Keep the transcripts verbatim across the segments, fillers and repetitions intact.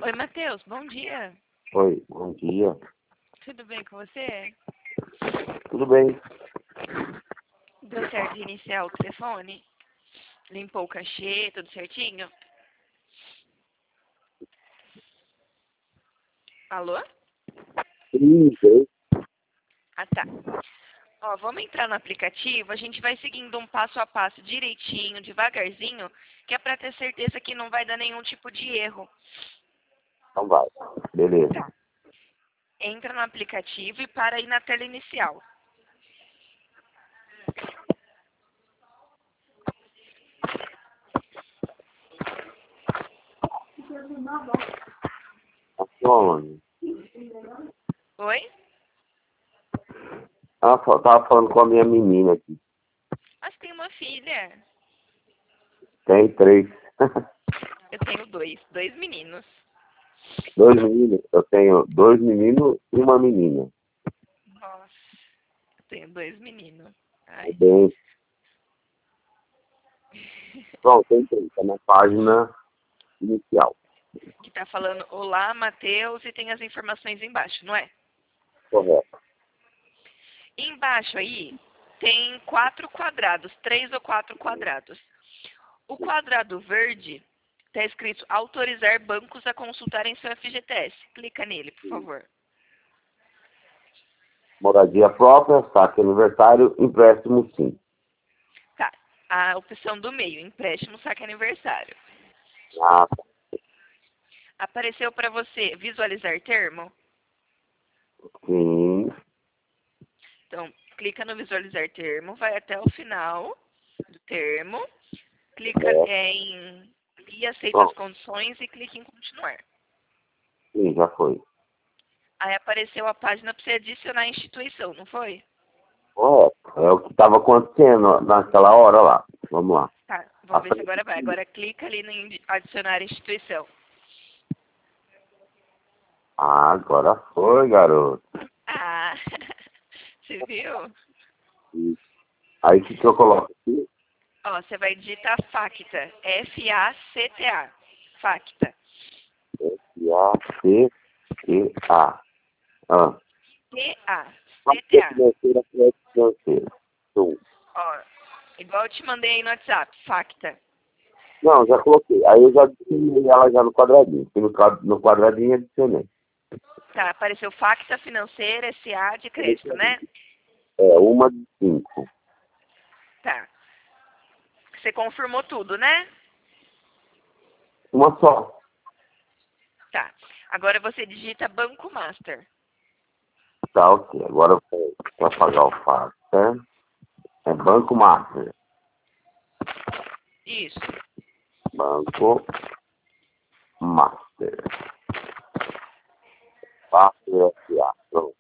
Oi, Matheus, bom dia. Oi, bom dia. Tudo bem com você? Tudo bem? Deu certo de iniciar o telefone? Limpou o cachê, tudo certinho? Alô? Sim, sim. Ah, tá. Ó, vamos entrar no aplicativo, a gente vai seguindo um passo a passo direitinho, devagarzinho, que é para ter certeza que não vai dar nenhum tipo de erro. Então vai. Beleza. Tá. Entra no aplicativo e para aí na tela inicial. Aonde? Oi? Ah, só tava falando com a minha menina aqui. Mas tem uma filha. Tem três. Eu tenho dois, dois meninos. Dois meninos. Eu tenho dois meninos e uma menina. Nossa, eu tenho dois meninos. Tá Ai. bem. Pronto, tem três. Tá na página inicial. Que tá falando olá, Matheus, e tem as informações embaixo, não é? Correto. Embaixo aí tem quatro quadrados, três ou quatro quadrados. O quadrado verde está escrito autorizar bancos a consultarem seu F G T S. Clica nele, por favor. Moradia própria, saque aniversário, empréstimo sim. Tá. A opção do meio, empréstimo, saque aniversário. Ah, tá. Apareceu para você visualizar termo? Sim. Então, clica no visualizar termo, vai até o final do termo, clica É. é, em e aceita as Pronto. condições e clica em continuar. Sim, já foi. Aí apareceu a página para você adicionar a instituição, não foi? Correto. É o que estava acontecendo naquela hora lá. Vamos lá. Tá, vamos ver se Aparece agora vai. aqui. Agora clica ali em adicionar a instituição. Ah, agora foi, garoto. Ah, você viu? Isso. Aí o que, que eu coloco aqui? Ó, você vai digitar FACTA, F A C T A, FACTA, S A C T A. Ah. T A, C T Parte A. financeira, crédito financeiro. Tum. Ó, igual eu te mandei aí no WhatsApp, FACTA. Não, já coloquei. Aí eu já adicionei ela já no quadradinho. Fui no, quad- no quadradinho e adicionei. Tá, apareceu FACTA financeira, S A de crédito, né? É, uma de cinco. Tá. Você confirmou tudo, né? Uma só. Tá. Agora você digita Banco Master. Tá, ok. Agora eu vou vou pagar o fato, certo? É Banco Master. Isso. Banco Master. Master S A. Pronto.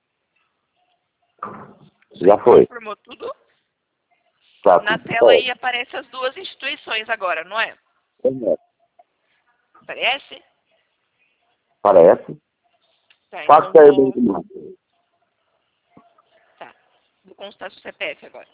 Já foi. Confirmou tudo? Tá Na tudo tela aí certo. aparece as duas instituições agora, não é? Correto. Aparece? Parece. Tá, então Fato é vou. Banco Master. Tá. Vou consultar seu C P F agora.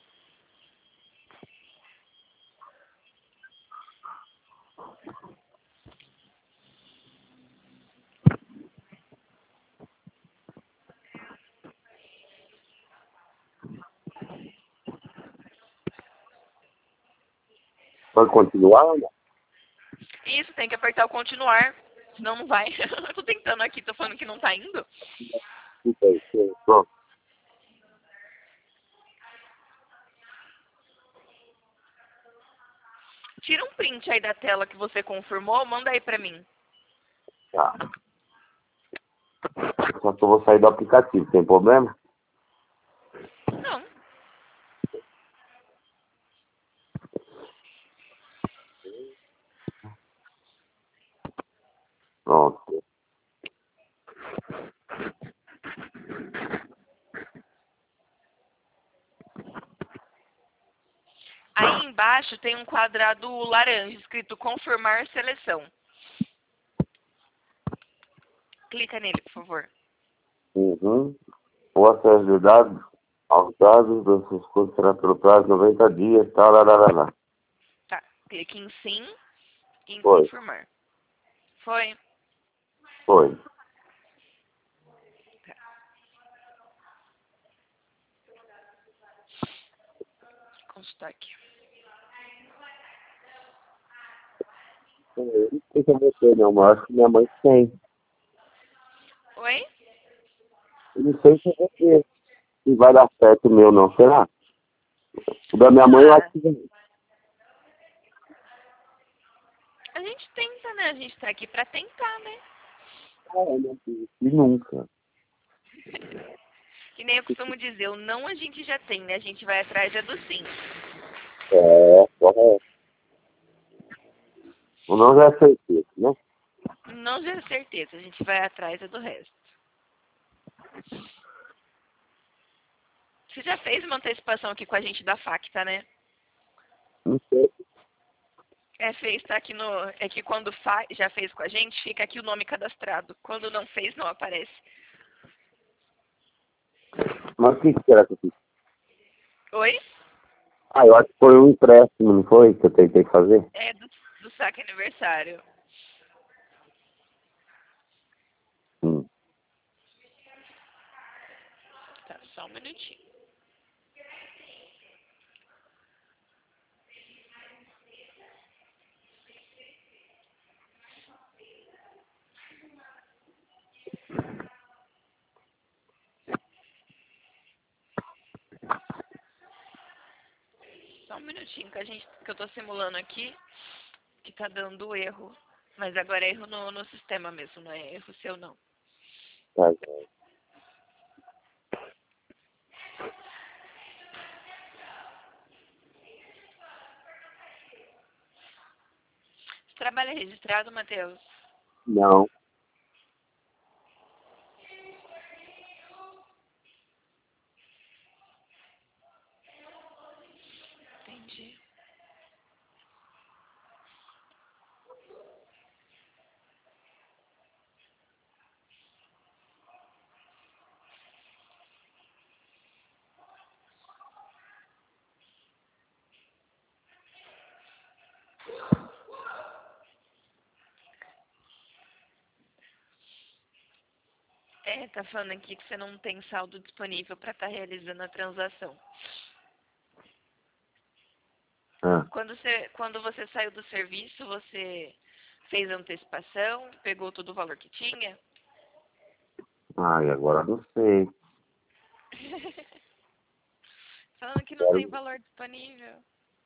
Pode continuar ou não? Isso, tem que apertar o continuar. Senão não vai. Eu tô tentando aqui, tô falando que não tá indo. Fica aí, sim. Pronto. Tira um print aí da tela que você confirmou, manda aí pra mim. Tá. Só que eu vou sair do aplicativo, tem problema? Não. Pronto. Aí embaixo tem um quadrado laranja escrito confirmar seleção. Clica nele, por favor. Uhum. O acesso de dados aos dados dos seus custos será pelo prazo de noventa dias, tal, lá, lá, lá, lá. Tá. Clique em sim e em Foi. confirmar. Foi. Foi. Tá. Consultar aqui. Eu não sei se é você, não, mas acho que minha mãe tem. Oi? Eu não sei se é você. Se vai dar certo o meu, não, será? O da minha mãe eu acho Ah, que vai. a gente tenta, né? A gente tá aqui pra tentar, né? Ah, eu não desisti nunca. Que nem eu costumo dizer, o não a gente já tem, né? A gente vai atrás é do sim. É, correto. O não já é certeza, né? Não já é certeza, a gente vai atrás é do resto. Você já fez uma antecipação aqui com a gente da Facta, né? Não sei. É, fez, tá aqui no. É que quando fa... já fez com a gente, fica aqui o nome cadastrado. Quando não fez, não aparece. Mas o que que será que eu fiz? Oi? Ah, eu acho que foi um empréstimo, não foi? Que eu tentei fazer? É do, do saque aniversário. Hum. Tá, só um minutinho. Só um minutinho que a gente. Que eu tô simulando aqui, que tá dando erro. Mas agora é erro no, no sistema mesmo, não é erro seu não. Tá. Você trabalha registrado, Matheus? Não. Entendi. É, tá falando aqui que você não tem saldo disponível para estar realizando a transação. Ah. Quando você, quando você saiu do serviço, você fez antecipação, pegou todo o valor que tinha? Ai, agora não sei. Falando que não tem Quero... valor disponível.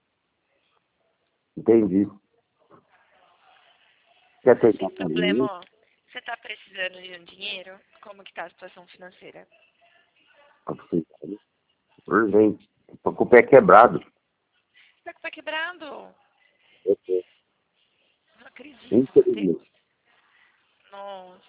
Entendi. Quer Mas tentar sem pra mim? problema, ó. Você tá precisando de um dinheiro? Como que tá a situação financeira? Tá precisando. Urgente. Tô com o pé quebrado. Você tá com o pé quebrado? Eu tô. Não acredito, Infelizmente. Matheus. Nossa.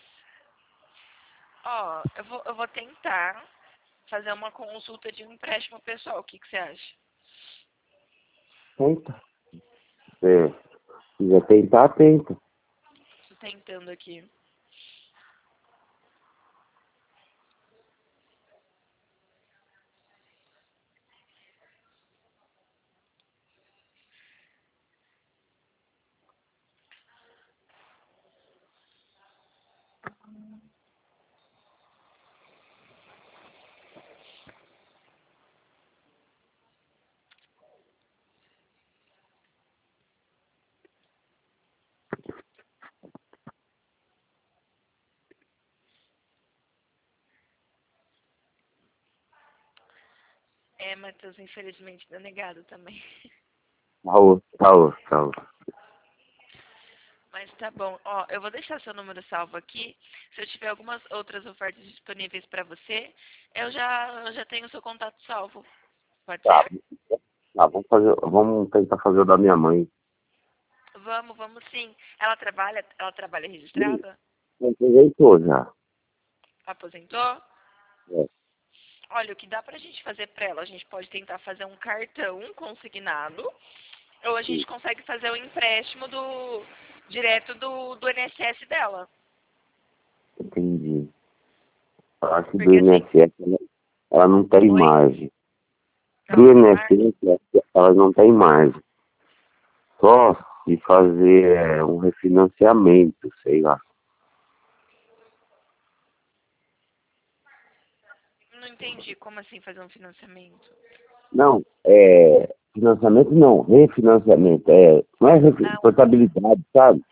Ó, eu vou, eu vou tentar fazer uma consulta de um empréstimo pessoal. O que, que você acha? Tenta. Se quiser tentar, tenta. Tô tentando aqui. É, Matheus, infelizmente, deu negado também. Caô, caô, caô. Mas tá bom. Ó, eu vou deixar seu número salvo aqui. Se eu tiver algumas outras ofertas disponíveis para você, eu já, eu já tenho o seu contato salvo. Pode Tá. ser? Tá, vamos fazer, vamos tentar fazer o da minha mãe. Vamos, vamos sim. Ela trabalha, ela trabalha Ih, registrada? aproveitou já. Aposentou? É. Olha, o que dá pra gente fazer pra ela? A gente pode tentar fazer um cartão consignado, ou a Sim, gente consegue fazer o empréstimo do direto do, do I N S S dela. entendi. Eu acho que do Porque assim, I N S S ela, ela não tem oi? margem. Ela Do não tem margem? I N S S ela não tem margem. Só se fazer é, um refinanciamento, sei lá. não entendi. Como assim fazer um financiamento? Não, é... Financiamento não, refinanciamento. É, não é Ah, portabilidade, sabe?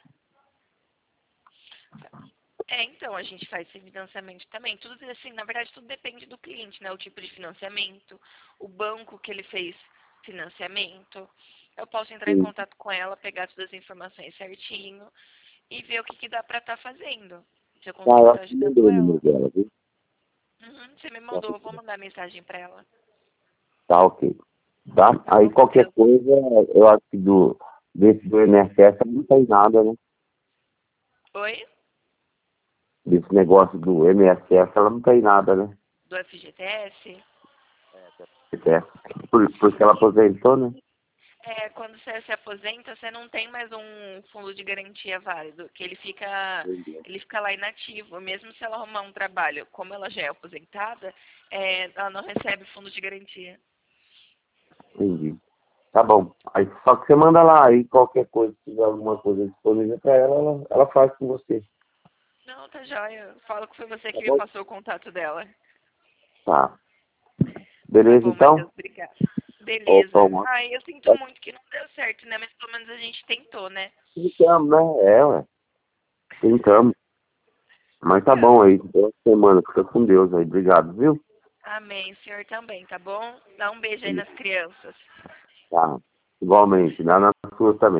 É, então, a gente faz esse financiamento também. Tudo assim, na verdade, tudo depende do cliente, né? O tipo de financiamento, o banco que ele fez financiamento. Eu posso entrar em Sim. contato com ela, pegar todas as informações certinho e ver o que, que dá pra estar fazendo. Se eu Ah, consigo eu estar acho que ajudando mandei o ela. número dela, viu? Uhum, você me mandou, eu vou mandar mensagem pra ela. Tá, ok. Tá? Tá Aí bom, qualquer Matheus? coisa, eu acho que do, desse do I N S S não tem nada, né? Oi? Desse negócio do I N S S ela não tem nada, né? Do F G T S? É, por, porque ela aposentou, né? É, quando você se aposenta, você não tem mais um fundo de garantia válido, que ele fica, Entendi. ele fica lá inativo. Mesmo se ela arrumar um trabalho, como ela já é aposentada, é, ela não recebe fundo de garantia. Entendi. Tá bom. Aí só que você manda lá, aí qualquer coisa, se tiver alguma coisa disponível pra ela, ela, ela faz com você. Não, tá joia. Fala que foi você Tá que me bom? passou o contato dela. Tá. Tá Beleza, bom, Matheus, então? obrigada. Opa, Beleza. uma... Ai, eu sinto muito que não deu certo, né? Mas pelo menos a gente tentou, né? Tentamos, né? É, ué. Tentamos. Mas tá bom Legal. aí. Boa semana. Fica com Deus aí. Obrigado, viu? Amém, o senhor também, tá bom? Dá um beijo aí nas crianças. Tá. Igualmente. Dá na sua também.